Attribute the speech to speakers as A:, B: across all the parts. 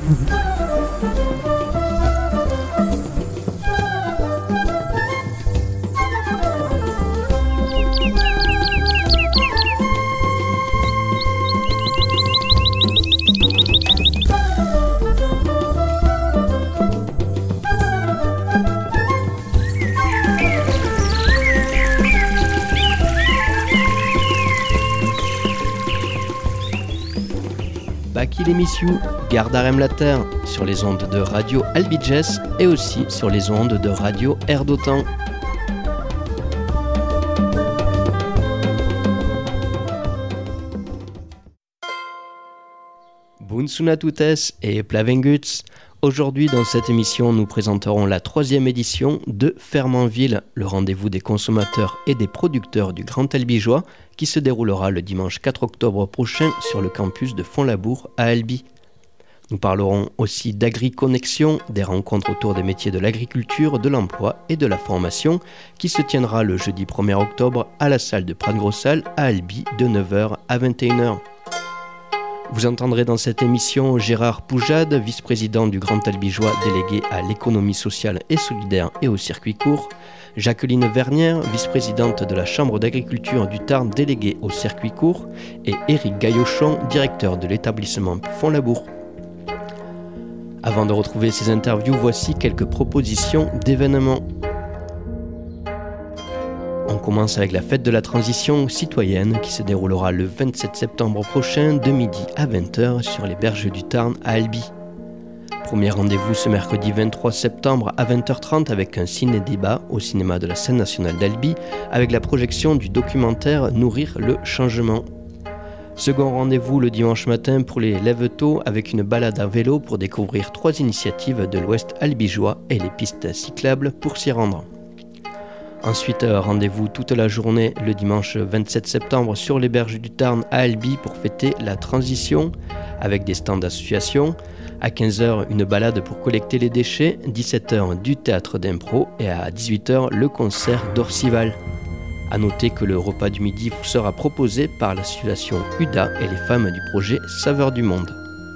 A: L'émission Gardarem la Terre sur les ondes de Radio Albiges et aussi sur les ondes de Radio Air d'Otan. Bunsuna tutes et Plavenguts. Aujourd'hui, dans cette émission, nous présenterons la 3e édition de Fermanville, le rendez-vous des consommateurs et des producteurs du Grand Albigeois, qui se déroulera le dimanche 4 octobre prochain sur le campus de Font-Labour à Albi. Nous parlerons aussi d'agri-connexion, des rencontres autour des métiers de l'agriculture, de l'emploi et de la formation, qui se tiendra le jeudi 1er octobre à la salle de Prat-Grossal à Albi de 9h à 21h. Vous entendrez dans cette émission Gérard Poujade, vice-président du Grand Albigeois délégué à l'économie sociale et solidaire et au circuit court, Jacqueline Vernière, vice-présidente de la Chambre d'agriculture du Tarn déléguée au circuit court, et Éric Gaillochon, directeur de l'établissement Font-Labour. Avant de retrouver ces interviews, voici quelques propositions d'événements. On commence avec la fête de la transition citoyenne qui se déroulera le 27 septembre prochain de midi à 20h sur les berges du Tarn à Albi. Premier rendez-vous ce mercredi 23 septembre à 20h30 avec un ciné-débat au cinéma de la Scène nationale d'Albi avec la projection du documentaire Nourrir le changement. Second rendez-vous le dimanche matin pour les lève-tôt avec une balade à vélo pour découvrir 3 initiatives de l'Ouest albigeois et les pistes cyclables pour s'y rendre. Ensuite, rendez-vous toute la journée le dimanche 27 septembre sur les berges du Tarn à Albi pour fêter la transition avec des stands d'associations. À 15h, une balade pour collecter les déchets, 17h du théâtre d'impro et à 18h, le concert d'Orcival. A noter que le repas du midi vous sera proposé par l'association UDA et les femmes du projet Saveurs du Monde.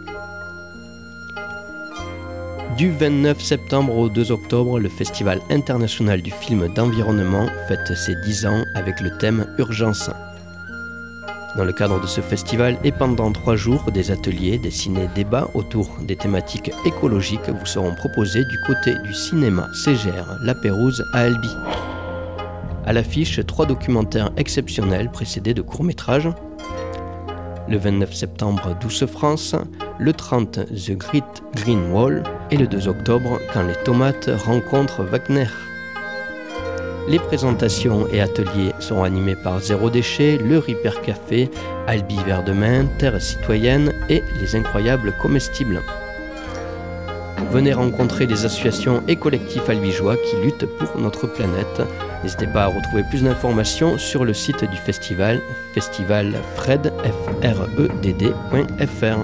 A: Du 29 septembre au 2 octobre, le Festival international du film d'environnement fête ses 10 ans avec le thème Urgence. Dans le cadre de ce festival et pendant 3 jours, des ateliers, des ciné-débats autour des thématiques écologiques vous seront proposés du côté du cinéma CGR La Pérouse à Albi. À l'affiche, 3 documentaires exceptionnels précédés de courts-métrages. Le 29 septembre, Douce France, le 30, The Great Green Wall et le 2 octobre, Quand les tomates rencontrent Wagner. Les présentations et ateliers seront animés par Zéro Déchet, le Ripper Café, Albi Vert de Main, Terre Citoyenne et Les Incroyables Comestibles. Venez rencontrer les associations et collectifs albigeois qui luttent pour notre planète. N'hésitez pas à retrouver plus d'informations sur le site du festival, festivalfred.fr.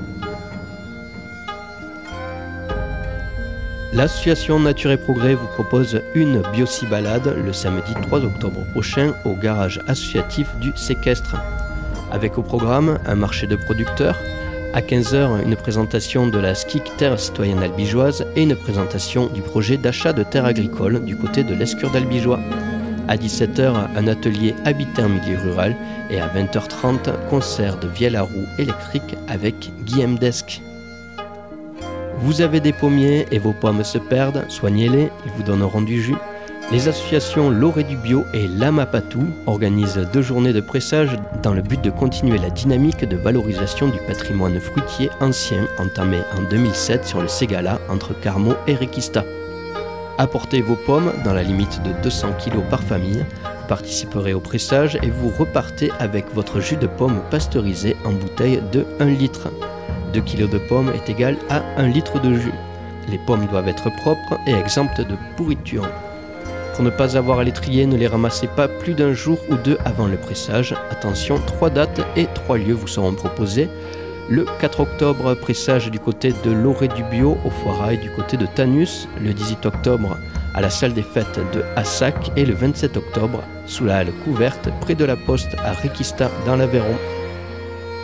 A: L'association Nature et Progrès vous propose une bioci-balade le samedi 3 octobre prochain au garage associatif du Séquestre. Avec au programme un marché de producteurs, à 15h une présentation de la SCIC Terre Citoyenne Albigeoise et une présentation du projet d'achat de terres agricoles du côté de l'Escure d'Albigeois. À 17h, un atelier Habiter en milieu rural et à 20h30, concert de vielle à roue électrique avec Guillaume Desque. Vous avez des pommiers et vos pommes se perdent, soignez-les, ils vous donneront du jus. Les associations L'Orée du Bio et l'Amapatou organisent 2 journées de pressage dans le but de continuer la dynamique de valorisation du patrimoine fruitier ancien entamé en 2007 sur le Ségala entre Carmo et Requista. Apportez vos pommes dans la limite de 200 kg par famille, vous participerez au pressage et vous repartez avec votre jus de pomme pasteurisé en bouteille de 1 litre. 2 kg de pommes est égal à 1 litre de jus. Les pommes doivent être propres et exemptes de pourriture. Pour ne pas avoir à les trier, ne les ramassez pas plus d'un jour ou 2 avant le pressage. Attention, 3 dates et 3 lieux vous seront proposés. Le 4 octobre, pressage du côté de l'Orée du Bio au Foirail du côté de Tanus. Le 18 octobre, à la salle des fêtes de Assac. Et le 27 octobre, sous la halle couverte, près de la Poste à Requista dans l'Aveyron.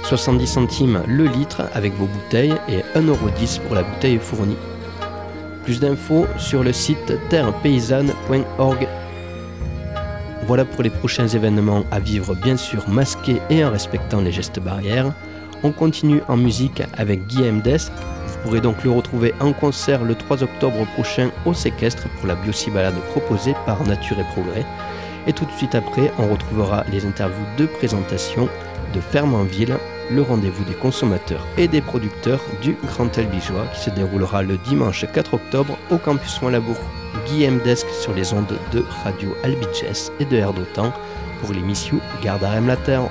A: 70 centimes le litre avec vos bouteilles et 1,10€ pour la bouteille fournie. Plus d'infos sur le site terrepaysanne.org. Voilà pour les prochains événements à vivre, bien sûr masqués et en respectant les gestes barrières. On continue en musique avec Guy Mdesk. Vous pourrez donc le retrouver en concert le 3 octobre prochain au Séquestre pour la Biocybalade proposée par Nature et Progrès. Et tout de suite après, on retrouvera les interviews de présentation de Ferme en Ville, le rendez-vous des consommateurs et des producteurs du Grand Albigeois qui se déroulera le dimanche 4 octobre au campus Foin-Labour. Guy Mdesk sur les ondes de Radio Albiges et de Air d'Otan pour l'émission Gardarem la Terre.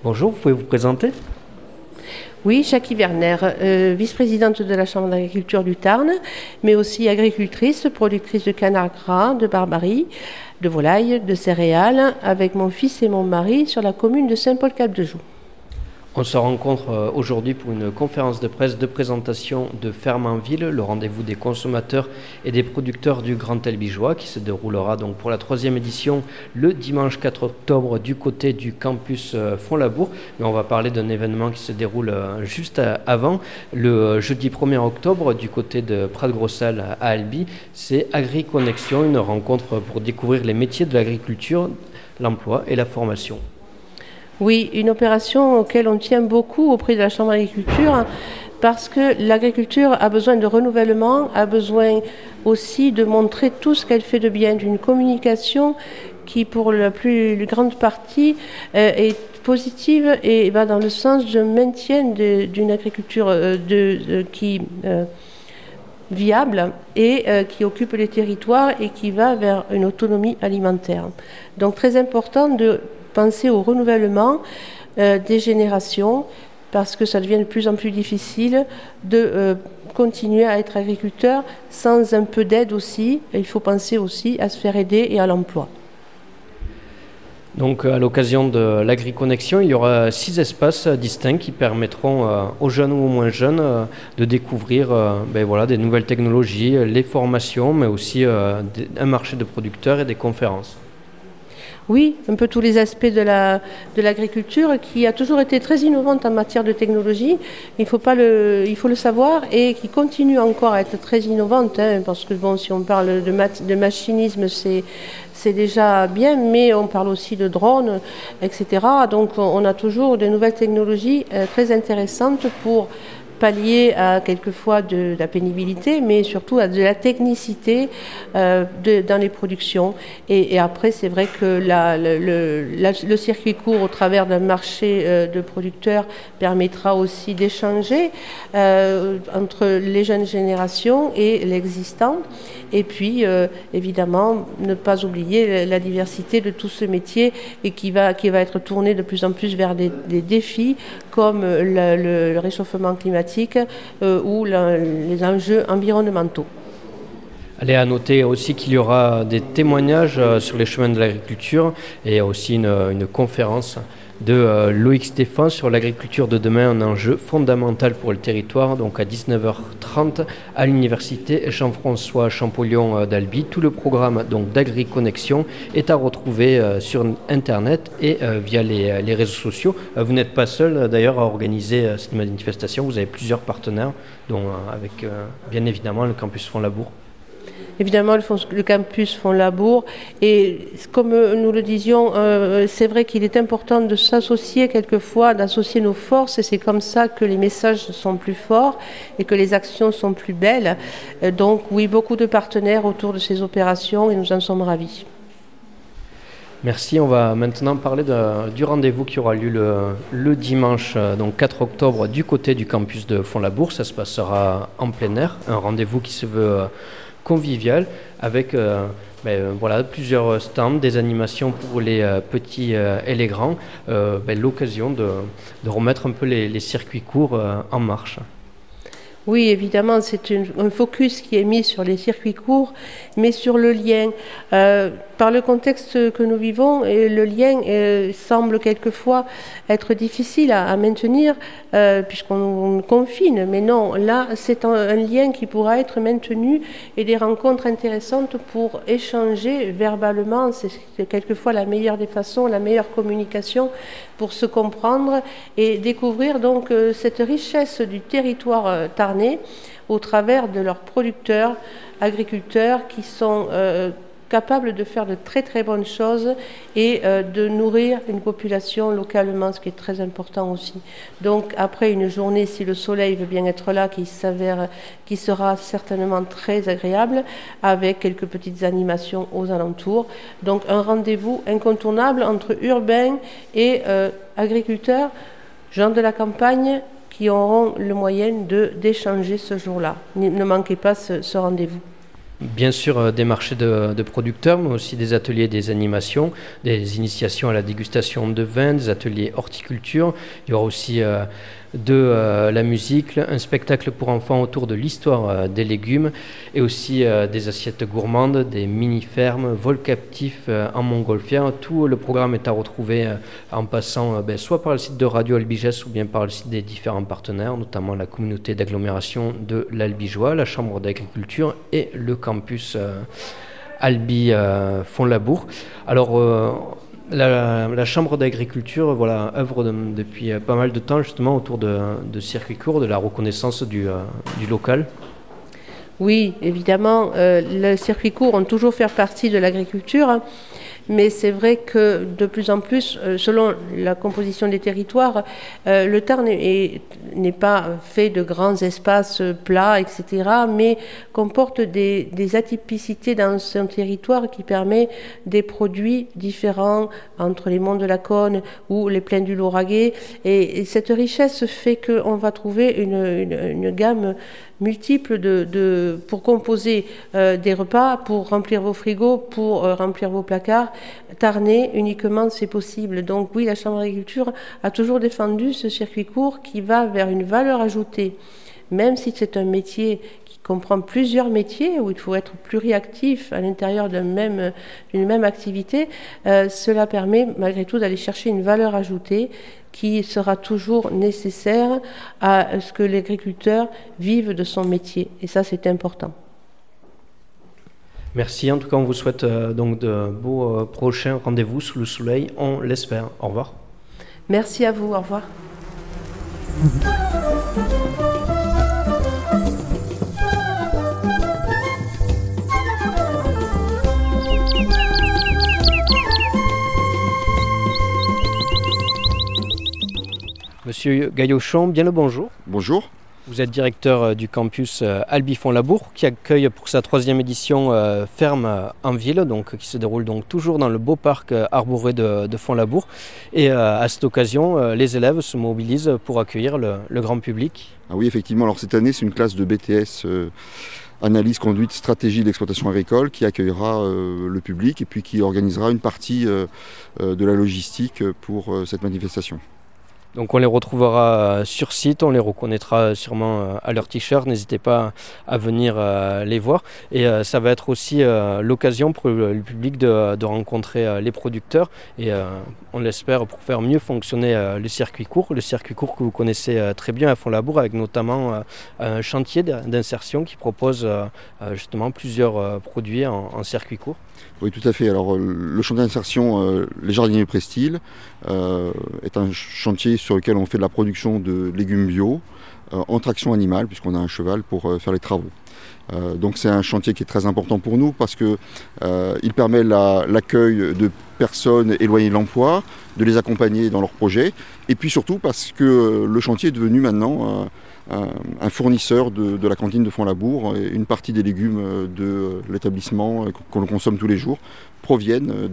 A: Bonjour, vous pouvez vous présenter?
B: Oui, Jackie Werner, vice-présidente de la Chambre d'agriculture du Tarn, mais aussi agricultrice, productrice de canard gras, de barbarie, de volailles, de céréales, avec mon fils et mon mari sur la commune de Saint-Paul-Cap-de-Joux.
A: On se rencontre aujourd'hui pour une conférence de presse de présentation de Ferme en Ville, le rendez-vous des consommateurs et des producteurs du Grand Albigeois, qui se déroulera donc pour la 3e édition le dimanche 4 octobre du côté du campus Font-Labour. Mais on va parler d'un événement qui se déroule juste avant, le jeudi 1er octobre du côté de Prat-de-Grossal à Albi. C'est AgriConnexion, une rencontre pour découvrir les métiers de l'agriculture, l'emploi et la formation.
B: Oui, une opération auquel on tient beaucoup auprès de la Chambre d'agriculture parce que l'agriculture a besoin de renouvellement, a besoin aussi de montrer tout ce qu'elle fait de bien, d'une communication qui pour la plus grande partie est positive et va dans le sens de maintien d'une agriculture viable et qui occupe les territoires et qui va vers une autonomie alimentaire. Donc très important de penser au renouvellement des générations parce que ça devient de plus en plus difficile de continuer à être agriculteur sans un peu d'aide aussi. Il faut penser aussi à se faire aider et à l'emploi.
A: Donc à l'occasion de l'AgriConnexion, il y aura 6 espaces distincts qui permettront aux jeunes ou aux moins jeunes de découvrir des nouvelles technologies, les formations, mais aussi un marché de producteurs et des conférences.
B: Oui, un peu tous les aspects de l'agriculture qui a toujours été très innovante en matière de technologie. Il faut le savoir et qui continue encore à être très innovante parce que bon, si on parle de machinisme, c'est déjà bien, mais on parle aussi de drones, etc. Donc on a toujours de nouvelles technologies très intéressantes pour pallier à quelquefois de la pénibilité, mais surtout à de la technicité dans les productions. Et après, c'est vrai que le circuit court au travers d'un marché de producteurs permettra aussi d'échanger entre les jeunes générations et l'existant. Et puis, évidemment, ne pas oublier la diversité de tout ce métier et qui va être tourné de plus en plus vers des défis comme le réchauffement climatique ou les enjeux environnementaux.
A: Allez, à noter aussi qu'il y aura des témoignages sur les chemins de l'agriculture et aussi une conférence de Loïc Stéphane sur l'agriculture de demain, un enjeu fondamental pour le territoire, donc à 19h30 à l'université Jean-François Champollion d'Albi. Tout le programme donc d'AgriConnexion est à retrouver sur Internet et via les réseaux sociaux. Vous n'êtes pas seul d'ailleurs à organiser cette manifestation, vous avez plusieurs partenaires, dont avec bien évidemment le campus Font-Labour.
B: Évidemment, le campus Font-Labour. Et comme nous le disions, c'est vrai qu'il est important de s'associer quelquefois, d'associer nos forces. Et c'est comme ça que les messages sont plus forts et que les actions sont plus belles. Donc oui, beaucoup de partenaires autour de ces opérations et nous en sommes ravis.
A: Merci, on va maintenant parler du rendez-vous qui aura lieu le dimanche donc 4 octobre du côté du campus de Font-Labour. Ça se passera en plein air, un rendez-vous qui se veut convivial avec plusieurs stands, des animations pour les petits et les grands, l'occasion de remettre un peu les circuits courts en marche.
B: Oui, évidemment, c'est un focus qui est mis sur les circuits courts, mais sur le lien. Par le contexte que nous vivons, le lien semble quelquefois être difficile à maintenir, puisqu'on confine. Mais non, là, c'est un lien qui pourra être maintenu et des rencontres intéressantes pour échanger verbalement. C'est quelquefois la meilleure des façons, la meilleure communication pour se comprendre et découvrir donc cette richesse du territoire tarnais au travers de leurs producteurs, agriculteurs qui sont capables de faire de très très bonnes choses et de nourrir une population localement, ce qui est très important aussi. Donc après une journée, si le soleil veut bien être là, qui sera certainement très agréable, avec quelques petites animations aux alentours. Donc un rendez-vous incontournable entre urbains et agriculteurs, gens de la campagne, qui auront le moyen d'échanger ce jour-là. Ne manquez pas ce rendez-vous.
A: Bien sûr, des marchés de producteurs, mais aussi des ateliers, des animations, des initiations à la dégustation de vin, des ateliers horticulture. Il y aura aussi de la musique, un spectacle pour enfants autour de l'histoire des légumes et aussi des assiettes gourmandes, des mini-fermes, vols captifs en montgolfière. Tout le programme est à retrouver en passant soit par le site de Radio Albiges ou bien par le site des différents partenaires, notamment la communauté d'agglomération de l'Albigeois, la Chambre d'agriculture et le campus Albi Font-Labour. Alors, la Chambre d'agriculture œuvre depuis pas mal de temps justement autour de circuits courts, de la reconnaissance du local.
B: Oui, évidemment, les circuits courts ont toujours fait partie de l'agriculture, mais c'est vrai que de plus en plus, selon la composition des territoires, le Tarn n'est pas fait de grands espaces plats, etc., mais comporte des atypicités dans son territoire qui permet des produits différents entre les monts de la Cône ou les plaines du Lauragais. Et cette richesse fait qu'on va trouver une gamme multiple pour composer des repas, pour remplir vos frigos, pour remplir vos placards. Tarnais, uniquement, c'est possible. Donc oui, la Chambre d'agriculture a toujours défendu ce circuit court qui va vers une valeur ajoutée. Même si c'est un métier qui comprend plusieurs métiers, où il faut être pluriactif à l'intérieur d'une même activité, cela permet malgré tout d'aller chercher une valeur ajoutée qui sera toujours nécessaire à ce que l'agriculteur vive de son métier. Et ça, c'est important.
A: Merci. En tout cas, on vous souhaite donc de beaux prochains rendez-vous sous le soleil. On l'espère. Au revoir.
B: Merci à vous. Au revoir.
A: Monsieur Gaillochon, bien le bonjour.
C: Bonjour.
A: Vous êtes directeur du campus Albi Font-Labour qui accueille pour sa 3e édition Ferme en ville, donc, qui se déroule donc toujours dans le beau parc arboré de Font-Labour. Et à cette occasion, les élèves se mobilisent pour accueillir le grand public.
C: Ah oui, effectivement. Alors cette année, c'est une classe de BTS Analyse, conduite, stratégie d'exploitation agricole qui accueillera le public et puis qui organisera une partie de la logistique pour cette manifestation.
A: Donc on les retrouvera sur site, on les reconnaîtra sûrement à leur t-shirt, n'hésitez pas à venir les voir. Et ça va être aussi l'occasion pour le public de rencontrer les producteurs et on l'espère pour faire mieux fonctionner le circuit court que vous connaissez très bien à Font-Labour, avec notamment un chantier d'insertion qui propose justement plusieurs produits en circuit court.
C: Oui, tout à fait. Alors le chantier d'insertion Les Jardiniers Prestil est un chantier sur lequel on fait de la production de légumes bio en traction animale, puisqu'on a un cheval pour faire les travaux. Donc c'est un chantier qui est très important pour nous parce qu'il permet l'accueil de personnes éloignées de l'emploi, de les accompagner dans leurs projets, et puis surtout parce que le chantier est devenu maintenant un fournisseur de la cantine de Font-Labour. Une partie des légumes de l'établissement qu'on consomme tous les jours proviennent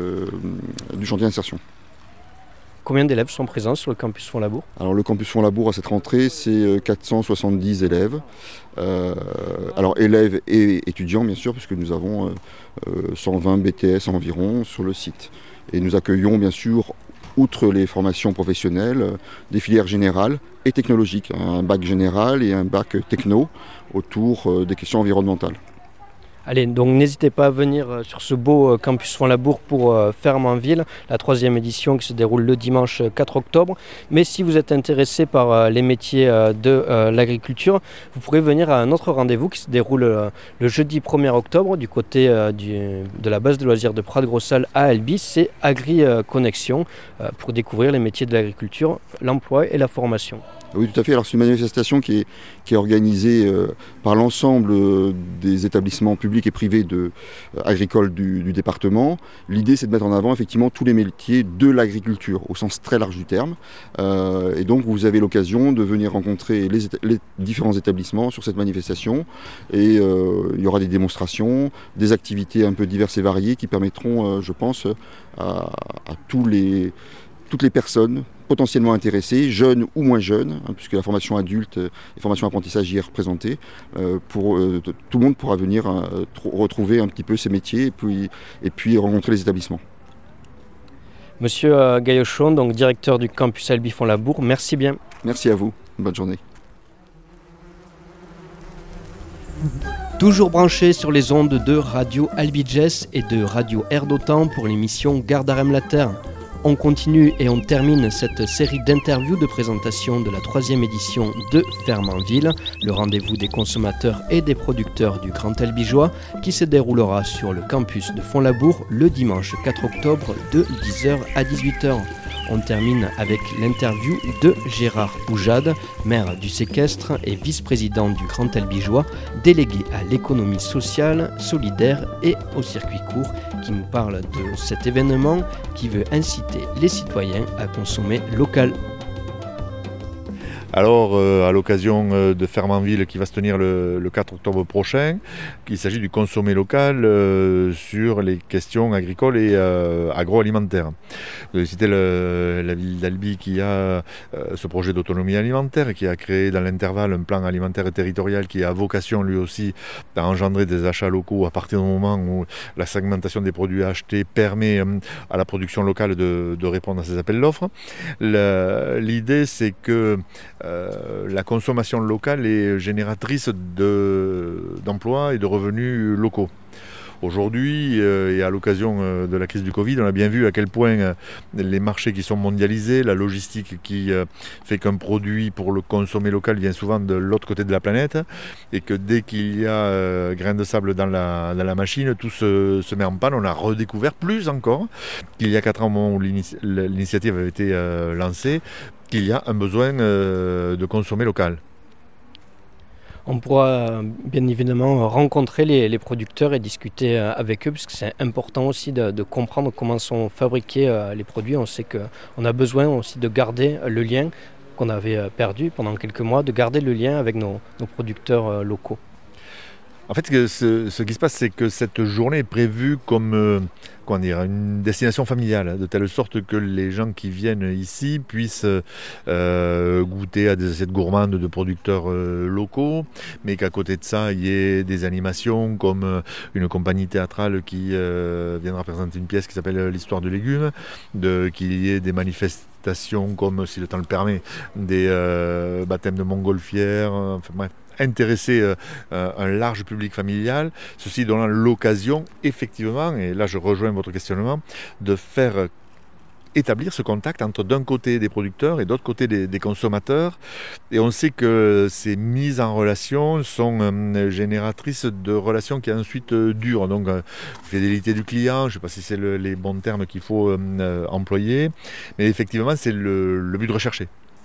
C: du chantier d'insertion.
A: Combien d'élèves sont présents sur le campus Font-Labour ?
C: Alors le campus Font-Labour à cette rentrée, c'est 470 élèves. Alors élèves et étudiants bien sûr, puisque nous avons 120 BTS environ sur le site. Et nous accueillons bien sûr, outre les formations professionnelles, des filières générales et technologiques, un bac général et un bac techno autour des questions environnementales.
A: Allez, donc n'hésitez pas à venir sur ce beau campus Font-Labour pour Ferme en ville, la 3e édition qui se déroule le dimanche 4 octobre. Mais si vous êtes intéressé par les métiers de l'agriculture, vous pourrez venir à un autre rendez-vous qui se déroule le jeudi 1er octobre du côté de la base de loisirs de Prat-de-Grossal à Albi. C'est Agri Connexion pour découvrir les métiers de l'agriculture, l'emploi et la formation.
C: Oui, tout à fait. Alors, c'est une manifestation qui est organisée par l'ensemble des établissements publics et privés agricoles du département. L'idée, c'est de mettre en avant effectivement tous les métiers de l'agriculture, au sens très large du terme. Et donc, vous avez l'occasion de venir rencontrer les différents établissements sur cette manifestation. Et il y aura des démonstrations, des activités un peu diverses et variées qui permettront, je pense, à tous les toutes les personnes potentiellement intéressées, jeunes ou moins jeunes, puisque la formation adulte et formation apprentissage y est représentée. Tout le monde pourra venir retrouver un petit peu ces métiers et puis rencontrer les établissements.
A: Monsieur Gaillochon, donc directeur du campus Albi Font-Labour, merci bien.
C: Merci à vous, bonne journée.
A: Toujours branché sur les ondes de Radio Albi Jess et de Radio Air d'Otan pour l'émission Gardarem la Terre. On continue et on termine cette série d'interviews de présentation de la 3e édition de Fermanville, le rendez-vous des consommateurs et des producteurs du Grand Albigeois, qui se déroulera sur le campus de Font-Labour le dimanche 4 octobre de 10h à 18h. On termine avec l'interview de Gérard Poujade, maire du Séquestre et vice-président du Grand Albigeois, délégué à l'économie sociale, solidaire et au circuit court, qui nous parle de cet événement qui veut inciter les citoyens à consommer local.
D: Alors, à l'occasion de Fermanville qui va se tenir le 4 octobre prochain, il s'agit du consommer local sur les questions agricoles et agroalimentaires. Vous avez cité la ville d'Albi qui a ce projet d'autonomie alimentaire, qui a créé dans l'intervalle un plan alimentaire territorial qui a vocation lui aussi à engendrer des achats locaux à partir du moment où la segmentation des produits achetés permet à la production locale de répondre à ces appels d'offres. L'idée, c'est que la consommation locale est génératrice d'emplois et de revenus locaux. Aujourd'hui, et à l'occasion de la crise du Covid, on a bien vu à quel point les marchés qui sont mondialisés, la logistique qui fait qu'un produit pour le consommer local vient souvent de l'autre côté de la planète, et que dès qu'il y a grain de sable dans la machine, tout se met en panne. On a redécouvert plus encore qu'il y a 4 ans, au moment où l'initiative avait été lancée, qu'il y a un besoin de consommer local.
A: On pourra bien évidemment rencontrer les producteurs et discuter avec eux, puisque c'est important aussi de comprendre comment sont fabriqués les produits. On sait qu'on a besoin aussi de garder le lien qu'on avait perdu pendant quelques mois, de garder le lien avec nos producteurs locaux.
D: En fait, ce qui se passe, c'est que cette journée est prévue comme une destination familiale, de telle sorte que les gens qui viennent ici puissent goûter à des assiettes gourmandes de producteurs locaux, mais qu'à côté de ça, il y ait des animations comme une compagnie théâtrale qui viendra présenter une pièce qui s'appelle l'Histoire de légumes, qu'il y ait des manifestations comme, si le temps le permet, des baptêmes de montgolfières, enfin bref, intéresser un large public familial, ceci donnant l'occasion, effectivement, et là je rejoins votre questionnement, de faire établir ce contact entre d'un côté des producteurs et d'autre côté des consommateurs. Et on sait que ces mises en relation sont génératrices de relations qui ensuite durent. Donc fidélité du client, je ne sais pas si c'est les bons termes qu'il faut employer, mais effectivement c'est le but recherché.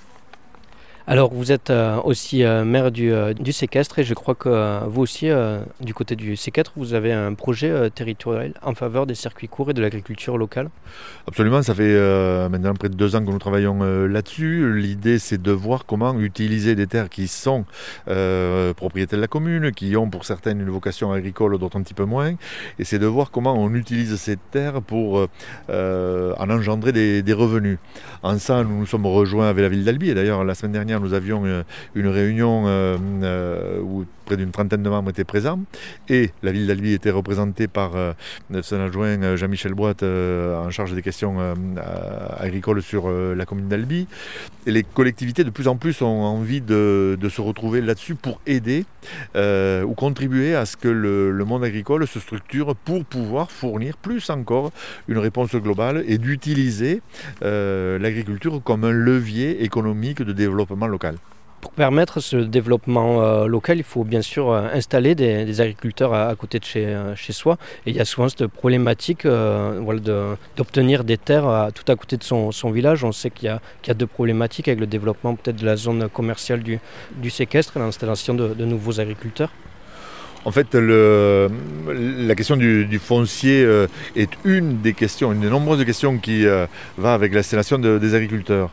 A: Alors vous êtes aussi maire du Séquestre, et je crois que vous aussi, du côté du Séquestre, vous avez un projet territorial en faveur des circuits courts et de l'agriculture locale.
D: Absolument, ça fait maintenant près de 2 ans que nous travaillons là-dessus. L'idée, c'est de voir comment utiliser des terres qui sont propriétés de la commune, qui ont pour certaines une vocation agricole, d'autres un petit peu moins, et c'est de voir comment on utilise ces terres pour en engendrer des revenus. En ça, nous nous sommes rejoints avec la ville d'Albi, et d'ailleurs la semaine dernière, nous avions une réunion où près d'une trentaine de membres étaient présents, et la ville d'Albi était représentée par son adjoint Jean-Michel Boite en charge des questions agricoles sur la commune d'Albi. Et les collectivités de plus en plus ont envie de se retrouver là-dessus pour aider ou contribuer à ce que le monde agricole se structure pour pouvoir fournir plus encore une réponse globale et d'utiliser l'agriculture comme un levier économique de développement local.
A: Pour permettre ce développement local, il faut bien sûr installer des agriculteurs à côté de chez soi. Et il y a souvent cette problématique d'obtenir des terres tout à côté de son village. On sait qu'il y a 2 problématiques avec le développement peut-être de la zone commerciale du Séquestre et l'installation de nouveaux agriculteurs.
D: En fait, la question du foncier est une des nombreuses questions qui va avec l'installation des agriculteurs.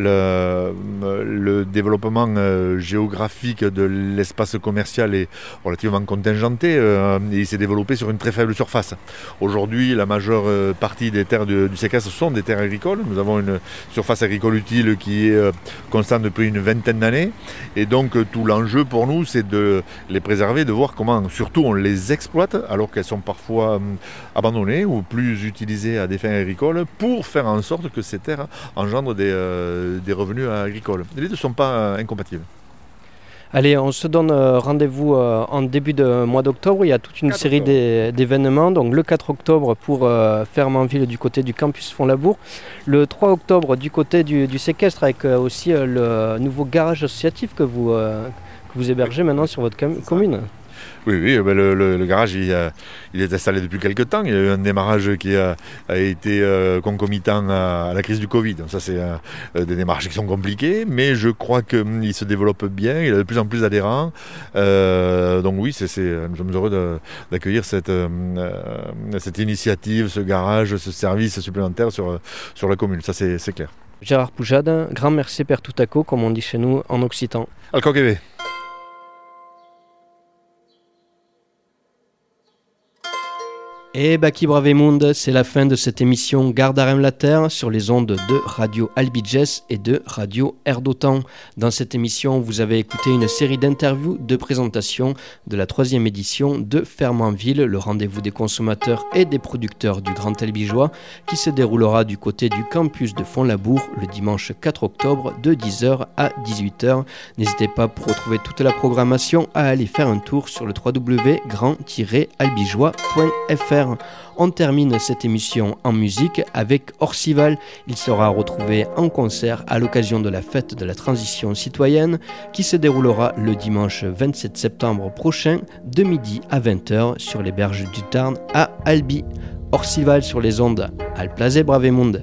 D: Le développement géographique de l'espace commercial est relativement contingenté et il s'est développé sur une très faible surface. Aujourd'hui, la majeure partie des terres du séquestre sont des terres agricoles. Nous avons une surface agricole utile qui est constante depuis une vingtaine d'années. Et donc, tout l'enjeu pour nous, c'est de les préserver, de voir comment, surtout, on les exploite alors qu'elles sont parfois abandonnées ou plus utilisées à des fins agricoles pour faire en sorte que ces terres engendrent des revenus agricoles. Les deux ne sont pas incompatibles.
A: Allez, on se donne rendez-vous en début de mois d'octobre. Il y a toute une série d'événements. Donc le 4 octobre pour Fermanville du côté du campus Font-Labour. Le 3 octobre du côté du séquestre avec aussi le nouveau garage associatif que vous hébergez maintenant sur votre commune.
D: Oui, le garage il est installé depuis quelques temps. Il y a eu un démarrage qui a été concomitant à la crise du Covid. Ça, c'est des démarrages qui sont compliqués, mais je crois qu'il se développe bien. Il a de plus en plus d'adhérents. Donc oui, nous sommes heureux d'accueillir cette initiative, ce garage, ce service supplémentaire sur la commune. Ça, c'est clair.
A: Gérard Poujade, grand merci per tutako, comme on dit chez nous en occitan.
D: Alcoqueve.
A: Et Baki Bravemund, c'est la fin de cette émission Gardarem la Terre sur les ondes de Radio Albiges et de Radio Erdotan. Dans cette émission, vous avez écouté une série d'interviews, de présentations de la 3e édition de Fermanville, le rendez-vous des consommateurs et des producteurs du Grand Albigeois, qui se déroulera du côté du campus de Font-Labour le dimanche 4 octobre de 10h à 18h. N'hésitez pas pour retrouver toute la programmation à aller faire un tour sur le www.grand-albigeois.fr. On termine cette émission en musique avec Orcival. Il sera retrouvé en concert à l'occasion de la fête de la transition citoyenne qui se déroulera le dimanche 27 septembre prochain de midi à 20h sur les berges du Tarn à Albi. Orcival sur les ondes Alplaze Bravemund.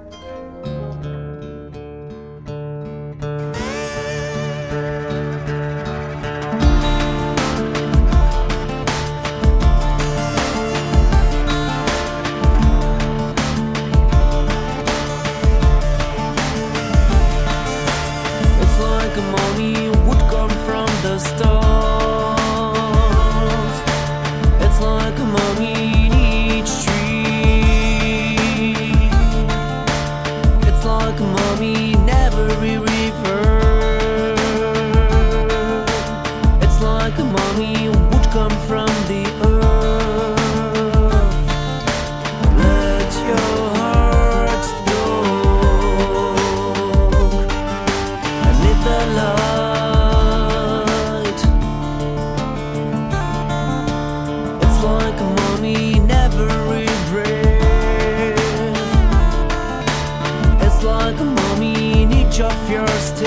E: Of your steps,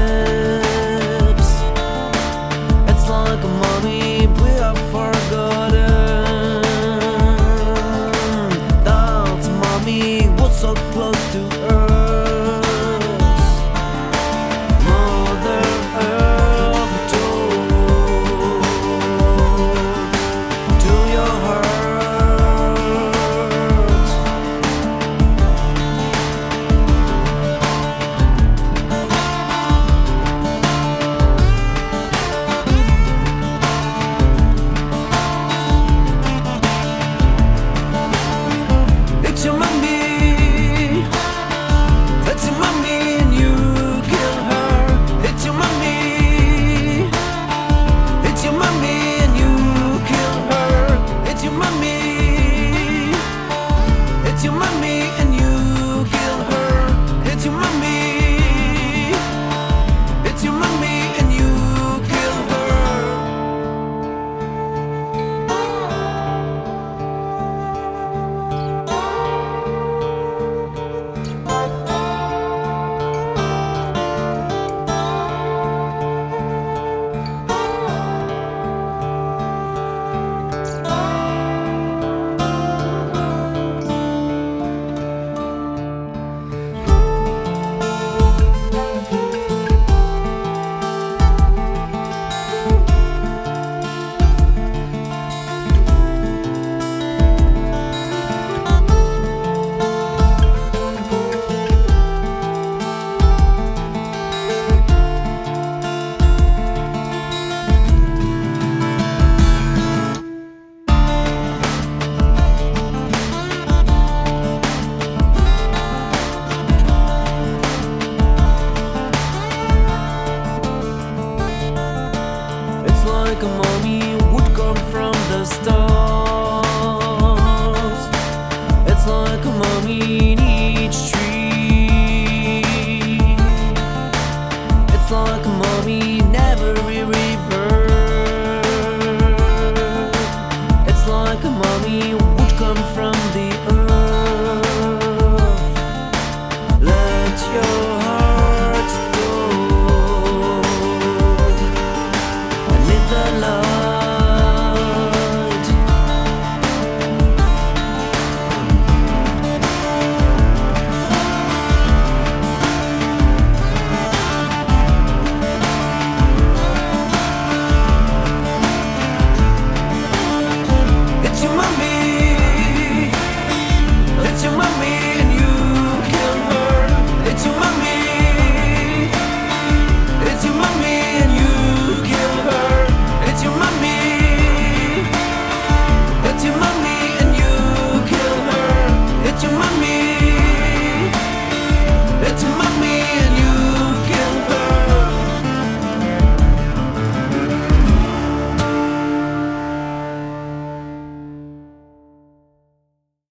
E: it's like a mommy we have forgotten. That mommy was so close to her.